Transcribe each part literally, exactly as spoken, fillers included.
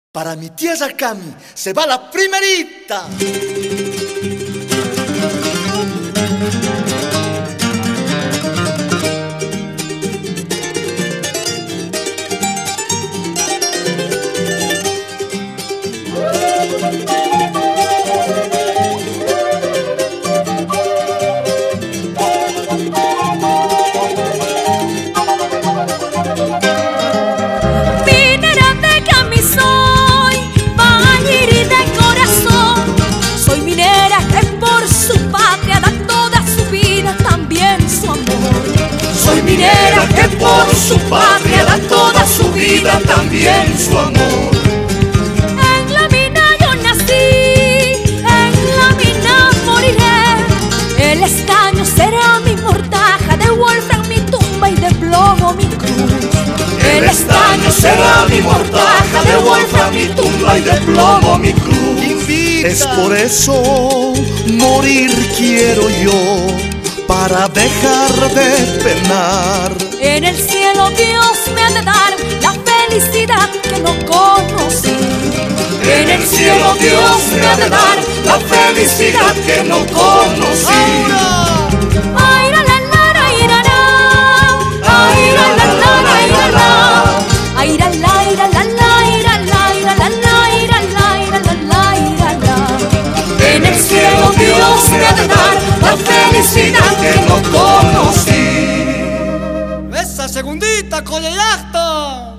Para mi tierra Cami se va la primerita. Minera que por su patria da toda su vida, también su amor. En la mina yo nací, en la mina moriré. El estaño será mi mortaja, de wolfram mi tumba y de plomo mi cruz. El estaño será mi mortaja, de wolfram mi tumba y de plomo mi cruz. Es por eso morir quiero yo, para dejar de penar. En el cielo Dios me ha de dar la felicidad que no conocí. En el cielo Dios me ha de dar la felicidad que no conocí. Ay, la la la la, ay, la la, ay, la la la la, ay, la la, ay, la la, ay, la la la, ay, la la, ay, la la la, ay, la la, ay, la la, ay, la la. En el cielo Dios me ha de dar la felicidad que no conocí. Esa segundita con el acto.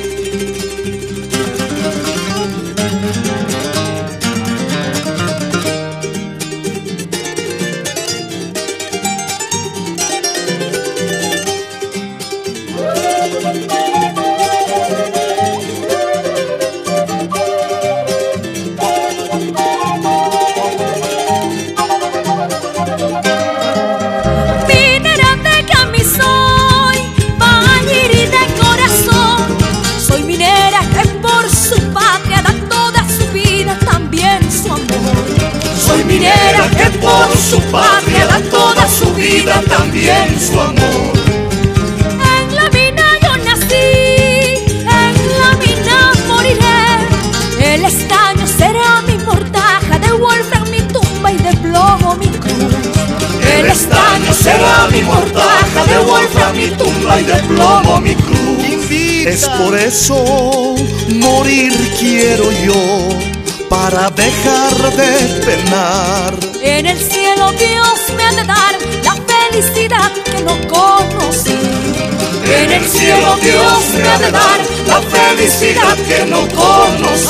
Minera que por su patria da toda su vida, también su amor. En la mina yo nací, en la mina moriré. El estaño será mi mortaja, de wolfram mi tumba y de plomo mi cruz. El estaño será mi mortaja, de wolfram mi tumba y de plomo mi cruz. Es por eso morir quiero yo, para dejar de penar. En el cielo Dios me ha de dar la felicidad que no conocí. En el cielo Dios me ha de dar la felicidad que no conocí.